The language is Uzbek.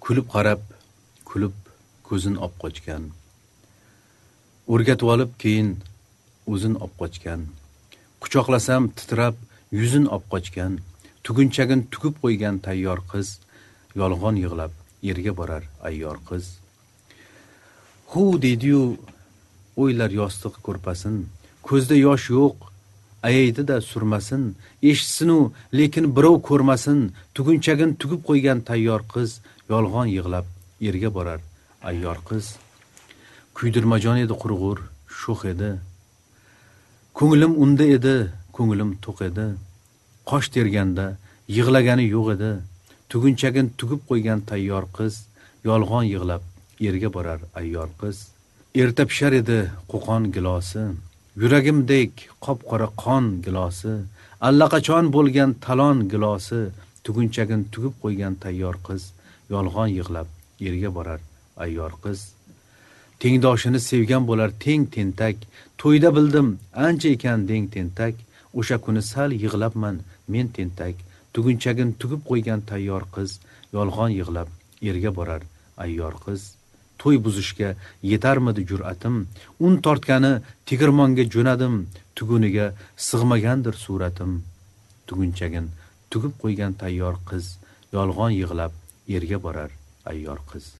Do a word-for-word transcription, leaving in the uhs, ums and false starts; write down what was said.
kulib qarab, kulib ko'zin opqochgan. O'rgatib olib keyin o'zin opqochgan. Quchoqlasam titrab yuzin opqochgan. Tugunchagin tugib qo'ygan tayyor qiz, yolg'on yig'lab yerga borar ayyor qiz. Hu deydi-yu, o'ylar yostiq ko'rpasin, ko'zda yosh yo'q, ayaydi-da surmasin, eshitsin-u, lekin birov ko'rmasin, tugunchagin tugib qo'ygan tayyor qiz, yolg'on yig'lab yerga borar ayyor qiz. Kuydirmajon edi qurg'ur, sho'x edi. Ko'nglim unda edi, ko'nglim to'q edi. Qosh terganda yig'lagani yo'q edi. Tugunchagin tugib qo'ygan tayyor qiz, yolg'on yig'lab yerga borar ayyor qiz. Erta pishar edi qo'qon gilosi, yuragimdek qop-qora qon gilosi, allaqachon bo'lgan talon gilosi, tugunchagin tugib qo'ygan tayyor qiz, yolg'on yig'lab yerga borar ayyor qiz. Tengdoshini sevgan bo'lar teng tentak, to'yda bildim ancha ekan deng tentak, o'sha kuni sal yig'labman men tentak, tugunchagin tugib qo'ygan tayyor qiz, yolg'on yig'lab yerga borar ayyor qiz. To'y buzishga yetarmidi jur'atim, un tortgani tegirmonga jo'nadim, tuguniga sig'magandir suratim. Tugunchagin tugib qo'ygan tayyor qiz, yolg'on yig'lab yerga borar ayyor qiz.